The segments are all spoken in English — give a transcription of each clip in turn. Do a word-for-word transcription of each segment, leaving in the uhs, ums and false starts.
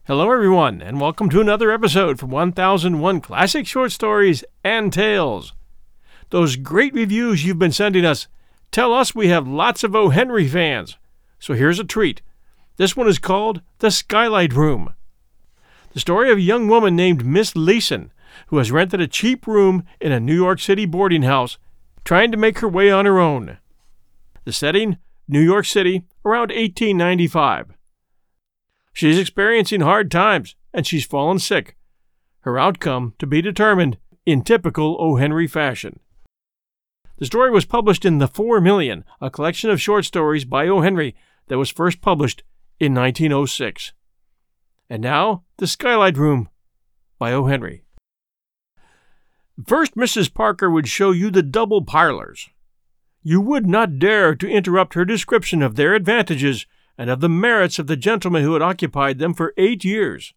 Hello, everyone, and welcome to another episode from one thousand one Classic Short Stories and Tales. Those great reviews you've been sending us tell us we have lots of O. Henry fans. So here's a treat. This one is called The Skylight Room. The story of a young woman named Miss Leeson, who has rented a cheap room in a New York City boarding house, trying to make her way on her own. The setting, New York City, around eighteen ninety-five. She's experiencing hard times, and she's fallen sick. Her outcome to be determined in typical O. Henry fashion. The story was published in The Four Million, a collection of short stories by O. Henry that was first published in nineteen oh six. And now, The Skylight Room by O. Henry. First, Missus Parker would show you the double parlors. You would not dare to interrupt her description of their advantages and of the merits of the gentleman who had occupied them for eight years.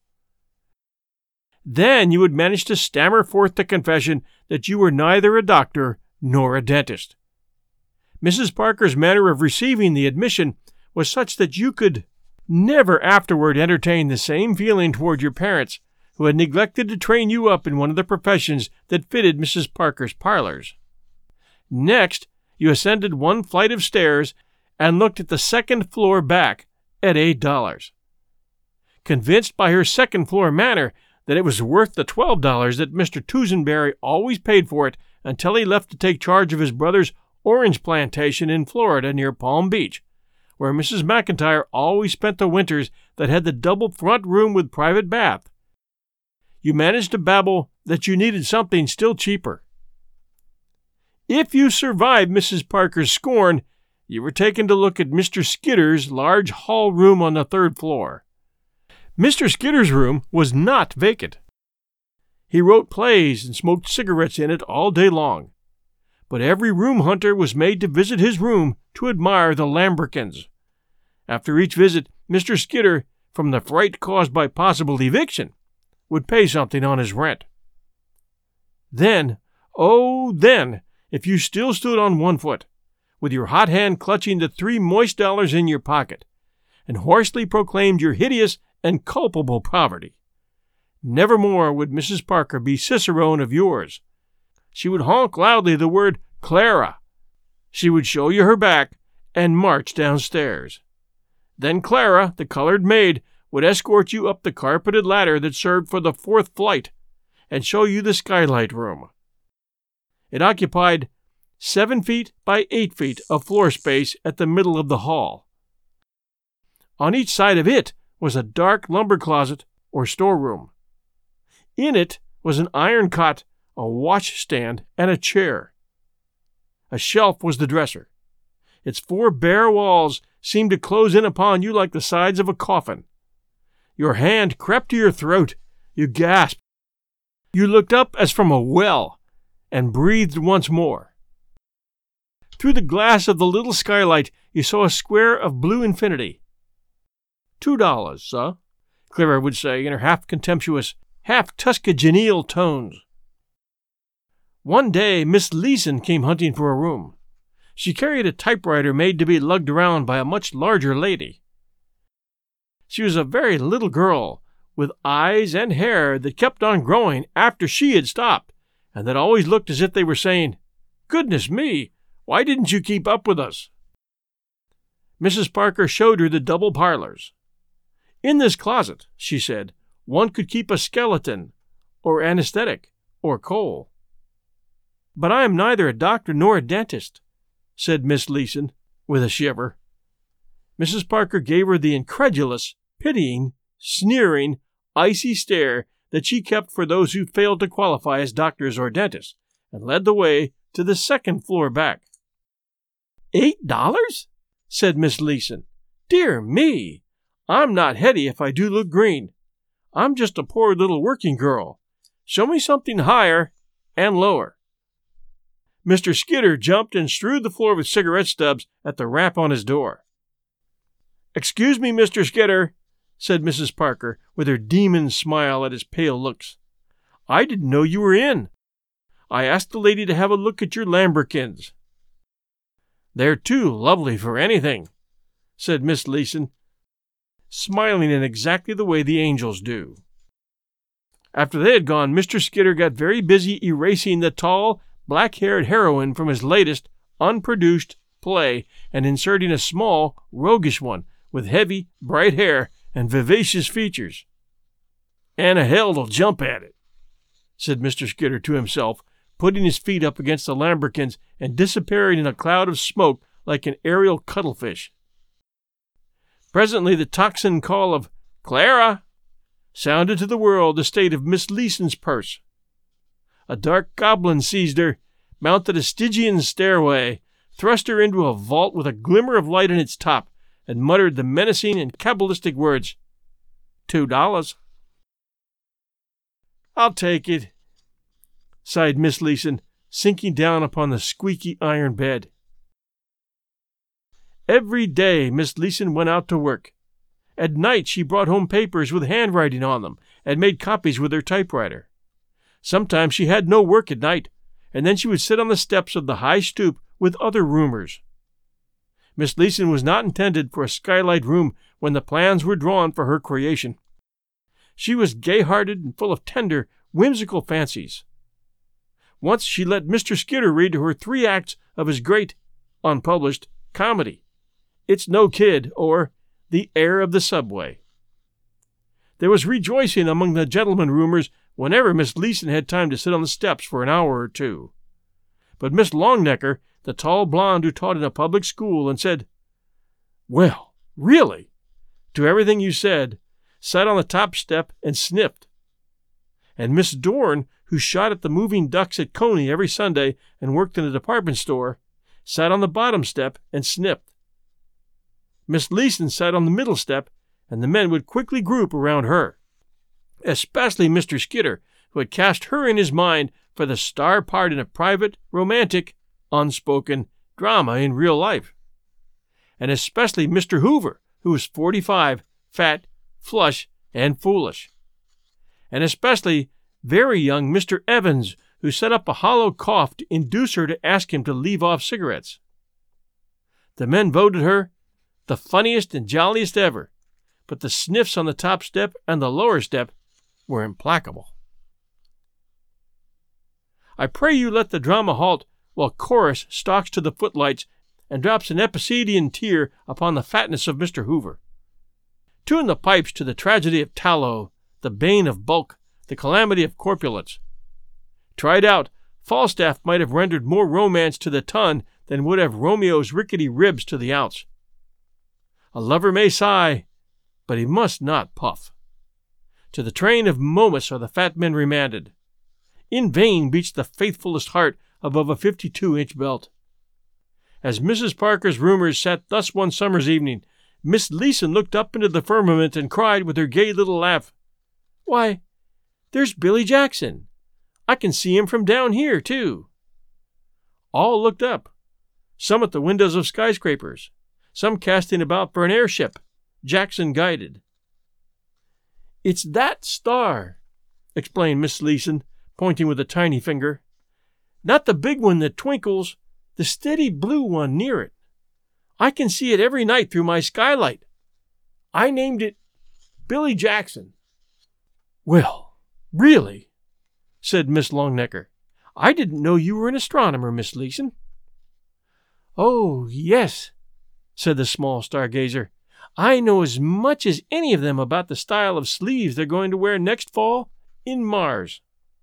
Then you would manage to stammer forth the confession that you were neither a doctor nor a dentist. Missus Parker's manner of receiving the admission was such that you could never afterward entertain the same feeling toward your parents, who had neglected to train you up in one of the professions that fitted Missus Parker's parlors. Next, you ascended one flight of stairs and looked at the second floor back at eight dollars. Convinced by her second-floor manner that it was worth the twelve dollars that Mister Toosenberry always paid for it until he left to take charge of his brother's orange plantation in Florida near Palm Beach, where Missus McIntyre always spent the winters that had the double front room with private bath, you managed to babble that you needed something still cheaper. If you survived Missus Parker's scorn, you were taken to look at Mister Skidder's large hall room on the third floor. Mister Skidder's room was not vacant. He wrote plays and smoked cigarettes in it all day long. But every room hunter was made to visit his room to admire the lambrequins. After each visit, Mister Skidder, from the fright caused by possible eviction, would pay something on his rent. Then, oh then, if you still stood on one foot, with your hot hand clutching the three moist dollars in your pocket, and hoarsely proclaimed your hideous and culpable poverty, nevermore would Missus Parker be cicerone of yours. She would honk loudly the word Clara. She would show you her back and march downstairs. Then Clara, the colored maid, would escort you up the carpeted ladder that served for the fourth flight and show you the skylight room. It occupied seven feet by eight feet of floor space at the middle of the hall. On each side of it was a dark lumber closet or storeroom. In it was an iron cot, a washstand, and a chair. A shelf was the dresser. Its four bare walls seemed to close in upon you like the sides of a coffin. Your hand crept to your throat. You gasped. You looked up as from a well and breathed once more. Through the glass of the little skylight, you saw a square of blue infinity. Two dollars, sir, Clara would say in her half-contemptuous, half-Tuscageneal tones. One day, Miss Leeson came hunting for a room. She carried a typewriter made to be lugged around by a much larger lady. She was a very little girl, with eyes and hair that kept on growing after she had stopped, and that always looked as if they were saying, "Goodness me! Why didn't you keep up with us?" Missus Parker showed her the double parlors. In this closet, she said, one could keep a skeleton, or anesthetic, or coal. "But I am neither a doctor nor a dentist," said Miss Leeson, with a shiver. Missus Parker gave her the incredulous, pitying, sneering, icy stare that she kept for those who failed to qualify as doctors or dentists, and led the way to the second floor back. Eight dollars? Said Miss Leeson. Dear me! I'm not Hetty if I do look green. I'm just a poor little working girl. Show me something higher and lower. Mister Skidder jumped and strewed the floor with cigarette stubs at the rap on his door. Excuse me, Mister Skidder, said Missus Parker, with her demon smile at his pale looks. I didn't know you were in. I asked the lady to have a look at your lambrequins. They're too lovely for anything, said Miss Leeson. smiling in exactly the way the angels do. After they had gone, Mister Skidder got very busy erasing the tall, black-haired heroine from his latest, unproduced play and inserting a small, roguish one with heavy, bright hair and vivacious features. "And a hell'll jump at it," said Mister Skidder to himself, putting his feet up against the lambrequins and disappearing in a cloud of smoke like an aerial cuttlefish. Presently the tocsin call of "Clara" sounded to the world the state of Miss Leeson's purse. A dark goblin seized her, mounted a Stygian stairway, thrust her into a vault with a glimmer of light on its top, and muttered the menacing and cabalistic words, "Two dollars." "I'll take it," sighed Miss Leeson, sinking down upon the squeaky iron bed. Every day Miss Leeson went out to work. At night she brought home papers with handwriting on them and made copies with her typewriter. Sometimes she had no work at night, and then she would sit on the steps of the high stoop with other roomers. Miss Leeson was not intended for a skylight room when the plans were drawn for her creation. She was gay-hearted and full of tender, whimsical fancies. Once she let Mister Skidder read to her three acts of his great, unpublished, comedy, "It's No Kid," or "The Heir of the Subway." There was rejoicing among the gentlemen roomers whenever Miss Leeson had time to sit on the steps for an hour or two. But Miss Longnecker, the tall blonde who taught in a public school and said, "Well, really," to everything you said, sat on the top step and sniffed. And Miss Dorn, who shot at the moving ducks at Coney every Sunday and worked in a department store, sat on the bottom step and sniffed. Miss Leeson sat on the middle step, and the men would quickly group around her, especially Mister Skidder, who had cast her in his mind for the star part in a private, romantic, unspoken drama in real life, and especially Mister Hoover, who was forty-five, fat, flush, and foolish, and especially very young Mister Evans, who set up a hollow cough to induce her to ask him to leave off cigarettes. The men voted her the funniest and jolliest ever, but the sniffs on the top step and the lower step were implacable. I pray you let the drama halt while Chorus stalks to the footlights and drops an Epicydian tear upon the fatness of Mister Hoover. Tune the pipes to the tragedy of tallow, the bane of bulk, the calamity of corpulence. Tried out, Falstaff might have rendered more romance to the ton than would have Romeo's rickety ribs to the ounce. A lover may sigh, but he must not puff. To the train of Momus are the fat men remanded. In vain beats the faithfulest heart above a fifty-two inch belt. As Missus Parker's roomers sat thus one summer's evening, Miss Leeson looked up into the firmament and cried with her gay little laugh, "Why, there's Billy Jackson! I can see him from down here, too." All looked up, some at the windows of skyscrapers, some casting about for an airship, Jackson guided. "It's that star," explained Miss Leeson, pointing with a tiny finger. "Not the big one that twinkles, the steady blue one near it. I can see it every night through my skylight. I named it Billy Jackson." "Well, really," said Miss Longnecker, "I didn't know you were an astronomer, Miss Leeson." "Oh, yes," said the small stargazer. "I know as much as any of them about the style of sleeves they're going to wear next fall in Mars."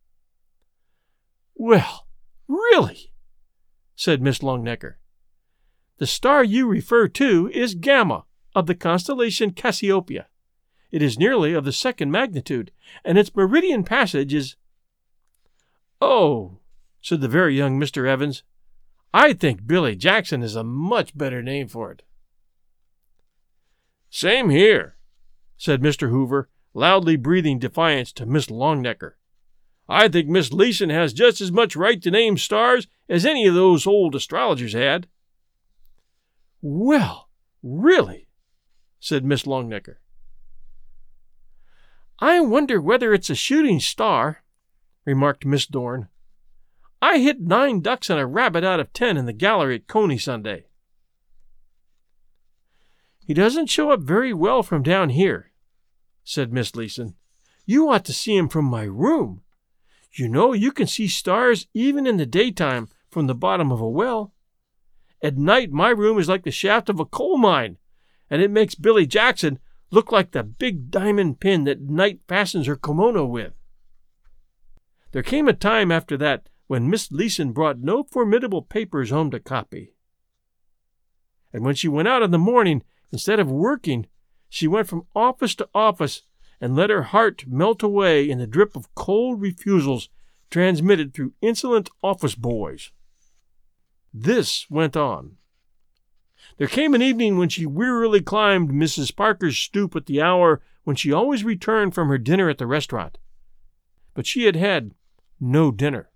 "Well, really," said Miss Longnecker. "The star you refer to is Gamma, of the constellation Cassiopeia. It is nearly of the second magnitude, and its meridian passage is—" "Oh," said the very young Mister Evans, "I think Billy Jackson is a much better name for it." "Same here," said Mister Hoover, loudly breathing defiance to Miss Longnecker. "I think Miss Leeson has just as much right to name stars as any of those old astrologers had." "Well, really," said Miss Longnecker. "I wonder whether it's a shooting star," remarked Miss Dorn. "I hit nine ducks and a rabbit out of ten in the gallery at Coney Sunday." "He doesn't show up very well from down here," said Miss Leeson. "You ought to see him from my room. You know you can see stars even in the daytime from the bottom of a well. At night my room is like the shaft of a coal mine, and it makes Billy Jackson look like the big diamond pin that Night fastens her kimono with." There came a time after that when Miss Leeson brought no formidable papers home to copy. And when she went out in the morning, instead of working, she went from office to office and let her heart melt away in the drip of cold refusals transmitted through insolent office boys. This went on. There came an evening when she wearily climbed Missus Parker's stoop at the hour when she always returned from her dinner at the restaurant. But she had had no dinner.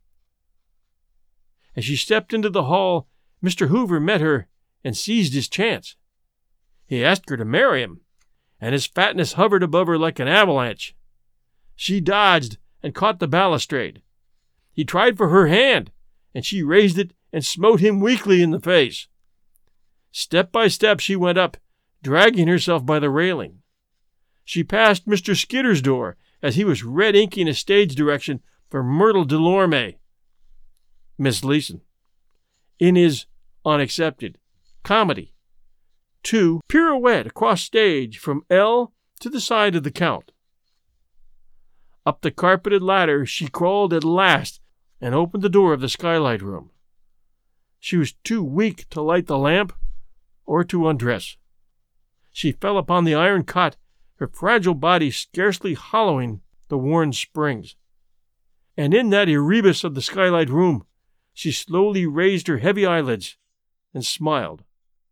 As she stepped into the hall, Mister Hoover met her and seized his chance. He asked her to marry him, and his fatness hovered above her like an avalanche. She dodged and caught the balustrade. He tried for her hand, and she raised it and smote him weakly in the face. Step by step she went up, dragging herself by the railing. She passed Mister Skidder's door as he was red-inking a stage direction for Myrtle Delorme. Miss Leeson, in his unaccepted comedy, to pirouette across stage from L to the side of the Count. Up the carpeted ladder she crawled at last and opened the door of the skylight room. She was too weak to light the lamp or to undress. She fell upon the iron cot, her fragile body scarcely hollowing the worn springs. And in that Erebus of the skylight room, she slowly raised her heavy eyelids and smiled.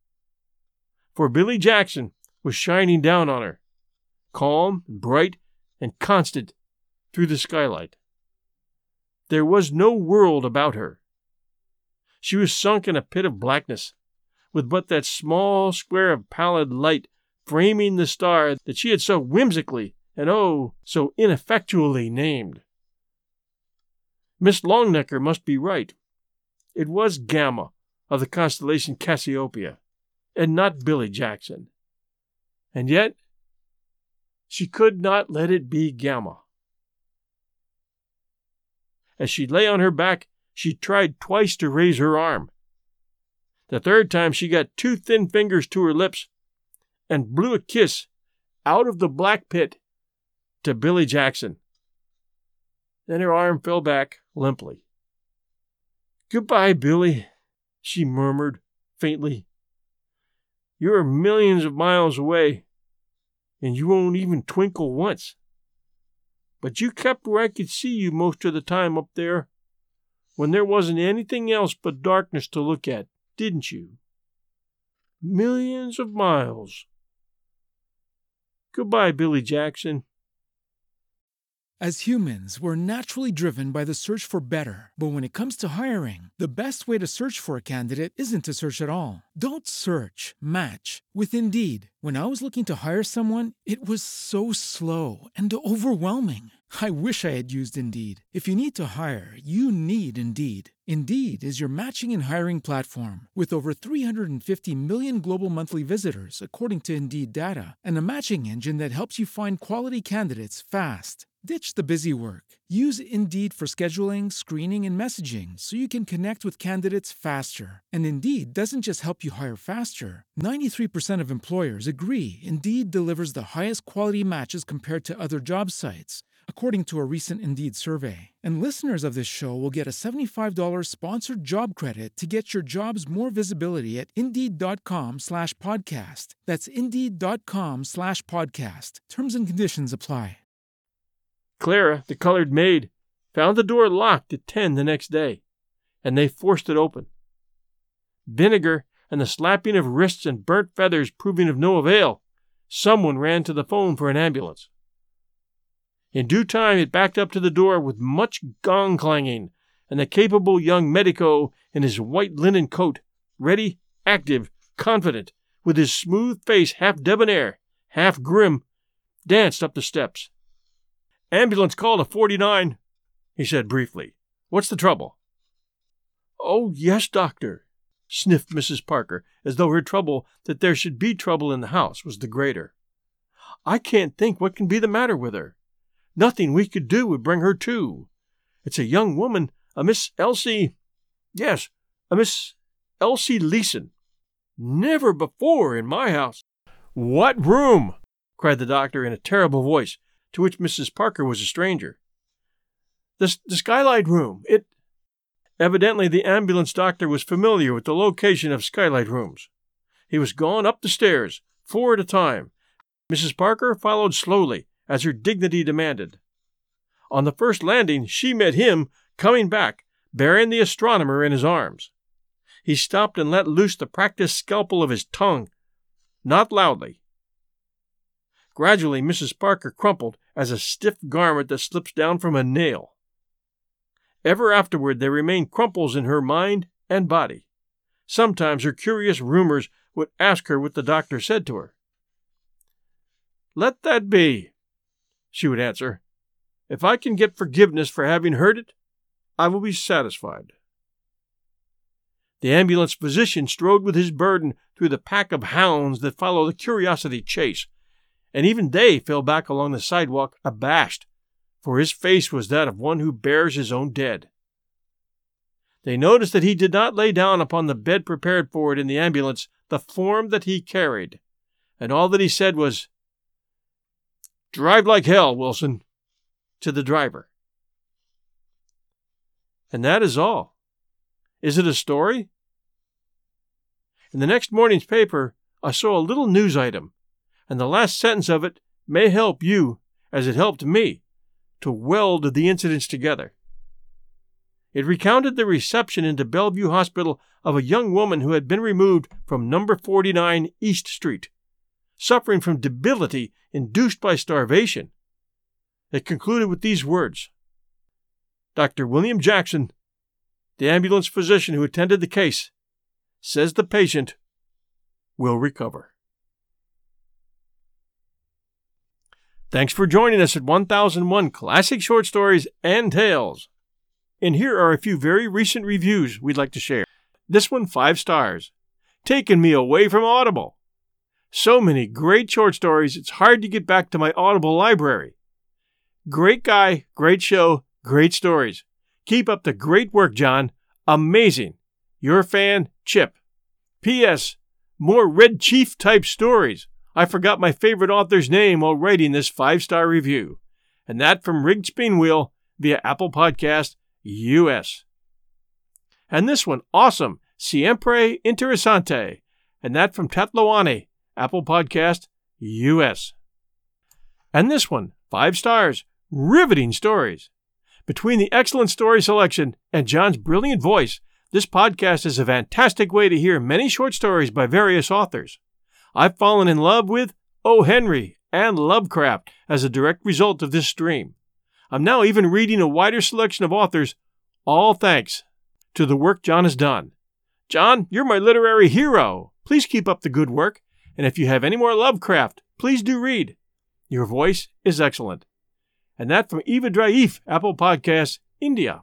For Billy Jackson was shining down on her, calm and bright and constant through the skylight. There was no world about her. She was sunk in a pit of blackness, with but that small square of pallid light framing the star that she had so whimsically and oh, so ineffectually named. Miss Longnecker must be right. It was Gamma of the constellation Cassiopeia, and not Billy Jackson. And yet, she could not let it be Gamma. As she lay on her back, she tried twice to raise her arm. The third time she got two thin fingers to her lips and blew a kiss out of the black pit to Billy Jackson. Then her arm fell back limply. "Goodbye, Billy," she murmured faintly. "You're millions of miles away, and you won't even twinkle once. But you kept where I could see you most of the time up there, when there wasn't anything else but darkness to look at, didn't you? Millions of miles. Goodbye, Billy Jackson." As humans, we're naturally driven by the search for better. But when it comes to hiring, the best way to search for a candidate isn't to search at all. Don't search, match with Indeed. When I was looking to hire someone, it was so slow and overwhelming. I wish I had used Indeed. If you need to hire, you need Indeed. Indeed is your matching and hiring platform with over three hundred fifty million global monthly visitors, according to Indeed data, and a matching engine that helps you find quality candidates fast. Ditch the busy work. Use Indeed for scheduling, screening, and messaging so you can connect with candidates faster. And Indeed doesn't just help you hire faster. ninety-three percent of employers agree Indeed delivers the highest quality matches compared to other job sites, according to a recent Indeed survey. And listeners of this show will get a seventy-five dollars sponsored job credit to get your jobs more visibility at Indeed.com slash podcast. That's Indeed.com slash podcast. Terms and conditions apply. Clara, the colored maid, found the door locked at ten the next day, and they forced it open. Vinegar and the slapping of wrists and burnt feathers proving of no avail, someone ran to the phone for an ambulance. In due time it backed up to the door with much gong clanging, and the capable young medico in his white linen coat, ready, active, confident, with his smooth face half debonair, half grim, danced up the steps. "Ambulance call to forty-nine, he said briefly. "What's the trouble?" "Oh, yes, doctor," sniffed Missus Parker, as though her trouble that there should be trouble in the house was the greater. "I can't think what can be the matter with her. Nothing we could do would bring her to. It's a young woman, a Miss Elsie... Yes, a Miss Elsie Leeson. Never before in my house." "What room?" cried the doctor in a terrible voice, to which Missus Parker was a stranger. The, the skylight room. It... Evidently the ambulance doctor was familiar with the location of skylight rooms. He was gone up the stairs, four at a time. Missus Parker followed slowly, as her dignity demanded. On the first landing, she met him coming back, bearing the astronomer in his arms. He stopped and let loose the practiced scalpel of his tongue, not loudly. Gradually, Missus Parker crumpled as a stiff garment that slips down from a nail. Ever afterward there remained crumples in her mind and body. Sometimes her curious rumors would ask her what the doctor said to her. "Let that be," she would answer. "If I can get forgiveness for having heard it, I will be satisfied." The ambulance physician strode with his burden through the pack of hounds that follow the curiosity chase, and even they fell back along the sidewalk abashed, for his face was that of one who bears his own dead. They noticed that he did not lay down upon the bed prepared for it in the ambulance the form that he carried, and all that he said was, "Drive like hell, Wilson," to the driver. And that is all. Is it a story? In the next morning's paper, I saw a little news item, and the last sentence of it may help you, as it helped me, to weld the incidents together. It recounted the reception into Bellevue Hospital of a young woman who had been removed from number forty-nine East Street, suffering from debility induced by starvation. It concluded with these words: "Doctor William Jackson, the ambulance physician who attended the case, says the patient will recover." Thanks for joining us at one thousand one Classic Short Stories and Tales. And here are a few very recent reviews we'd like to share. This one, five stars. Taking me away from Audible. So many great short stories, it's hard to get back to my Audible library. Great guy, great show, great stories. Keep up the great work, John. Amazing. Your fan, Chip. P S. More Red Chief type stories. I forgot my favorite author's name while writing this five-star review. And that from Rigged Spin Wheel via Apple Podcast U S. And this one, awesome. Siempre Interessante. And that from Tatloani, Apple Podcast U S. And this one, five stars. Riveting stories. Between the excellent story selection and John's brilliant voice, this podcast is a fantastic way to hear many short stories by various authors. I've fallen in love with O. Henry and Lovecraft as a direct result of this stream. I'm now even reading a wider selection of authors, all thanks to the work John has done. John, you're my literary hero. Please keep up the good work, and if you have any more Lovecraft, please do read. Your voice is excellent. And that from Eva Draif, Apple Podcasts, India.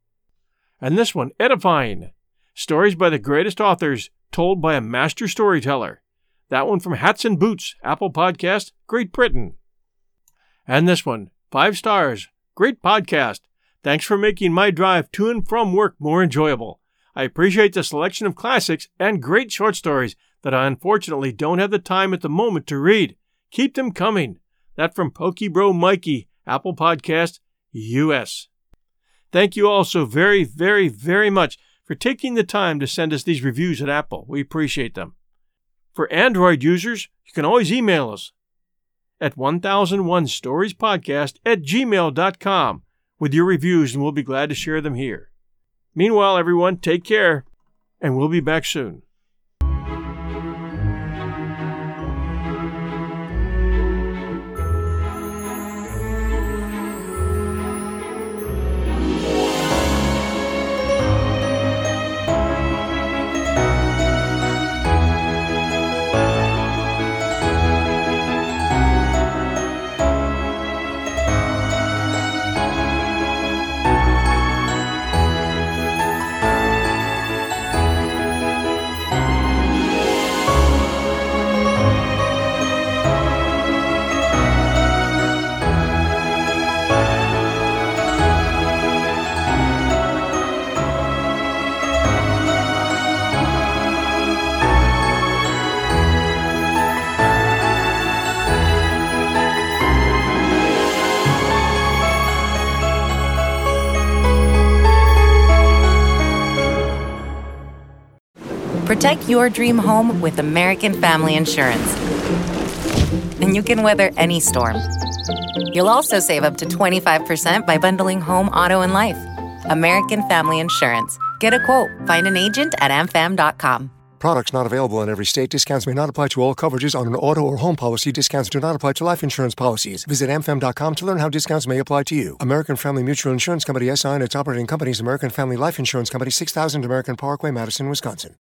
And this one, edifying. Stories by the greatest authors, told by a master storyteller. That one from Hats and Boots, Apple Podcast, Great Britain. And this one, five stars. Great podcast. Thanks for making my drive to and from work more enjoyable. I appreciate the selection of classics and great short stories that I unfortunately don't have the time at the moment to read. Keep them coming. That from Pokebro Mikey, Apple Podcast, U S. Thank you all so very, very, very much for taking the time to send us these reviews at Apple. We appreciate them. For Android users, you can always email us at one thousand one stories podcast at gmail dot com with your reviews, and we'll be glad to share them here. Meanwhile, everyone, take care, and we'll be back soon. Protect your dream home with American Family Insurance. And you can weather any storm. You'll also save up to twenty-five percent by bundling home, auto, and life. American Family Insurance. Get a quote. Find an agent at a m fam dot com. Products not available in every state. Discounts may not apply to all coverages on an auto or home policy. Discounts do not apply to life insurance policies. Visit a m fam dot com to learn how discounts may apply to you. American Family Mutual Insurance Company, S I and its operating companies, American Family Life Insurance Company, six thousand American Parkway, Madison, Wisconsin.